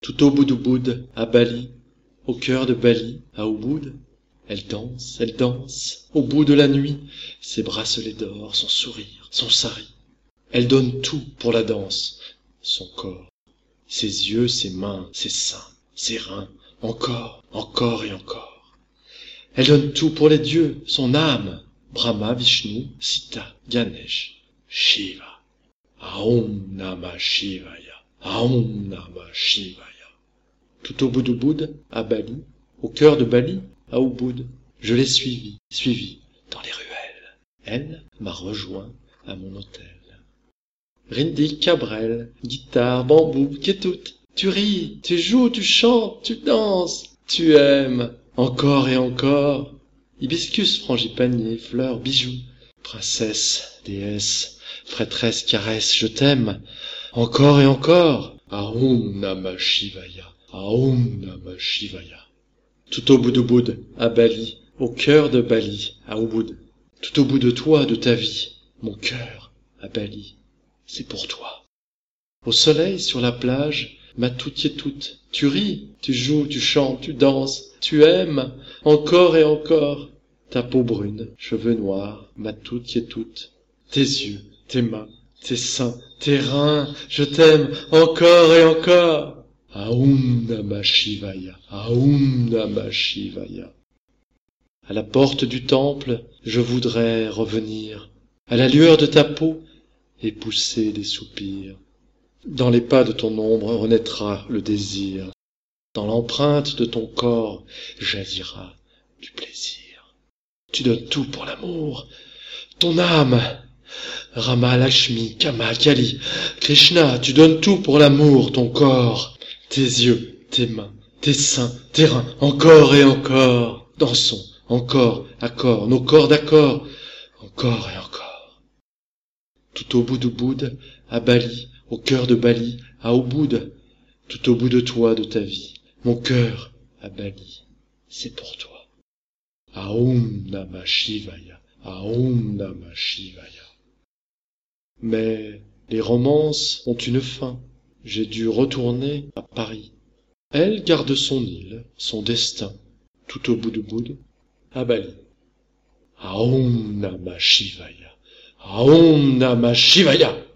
Tout au bout du Boud, à Bali, au cœur de Bali, à Ubud, elle danse, au bout de la nuit, ses bracelets d'or, son sourire, son sari. Elle donne tout pour la danse, son corps, ses yeux, ses mains, ses seins, ses reins, encore et encore. Elle donne tout pour les dieux, son âme, Brahma, Vishnu, Sita, Ganesh, Shiva. Aum Namah Shivaya, Aum Namah Shivaya. Tout au bout du Boud, à Bali, au cœur de Bali, à Ubud, je l'ai suivie, dans les ruelles. Elle m'a rejoint à mon hôtel. Rindik, Cabrel, guitare, bambou, Kétout, tu ris, tu joues, tu chantes, tu danses, tu aimes, encore et encore. Hibiscus, frangipanier, fleurs, bijoux, princesse, déesse, prêtresse, caresse, je t'aime, encore et encore. Aum Namah Shivaya, Aum Namah Shivaya. Tout au bout du Boud, à Bali, au cœur de Bali, à Ubud, tout au bout de toi, de ta vie, mon cœur, à Bali, c'est pour toi. Au soleil, sur la plage, ma toute, tu ris, tu joues, tu chantes, tu danses, tu aimes, encore et encore. Ta peau brune, cheveux noirs, ma toute, tes yeux, tes mains, tes seins, tes reins, je t'aime, encore et encore. Aum Namah Shivaya, Aum Namah Shivaya. À la porte du temple, je voudrais revenir, à la lueur de ta peau, et pousser des soupirs. Dans les pas de ton ombre renaîtra le désir. Dans l'empreinte de ton corps jaillira du plaisir. Tu donnes tout pour l'amour, ton âme. Rama, Lakshmi, Kama, Kali, Krishna, tu donnes tout pour l'amour, ton corps, tes yeux, tes mains, tes seins, tes reins, encore et encore. Dansons, encore, accord, nos corps d'accord, encore et encore. Tout au bout du Boud, à Bali, au cœur de Bali, à Ubud, tout au bout de toi, de ta vie, mon cœur, à Bali, c'est pour toi. Aum Namah Shivaya, Aum Namah Shivaya. Mais les romances ont une fin. J'ai dû retourner à Paris. Elle garde son île, son destin, tout au bout du Boud, à Bali. Aum Namah Shivaya, Aum Namah Shivaya.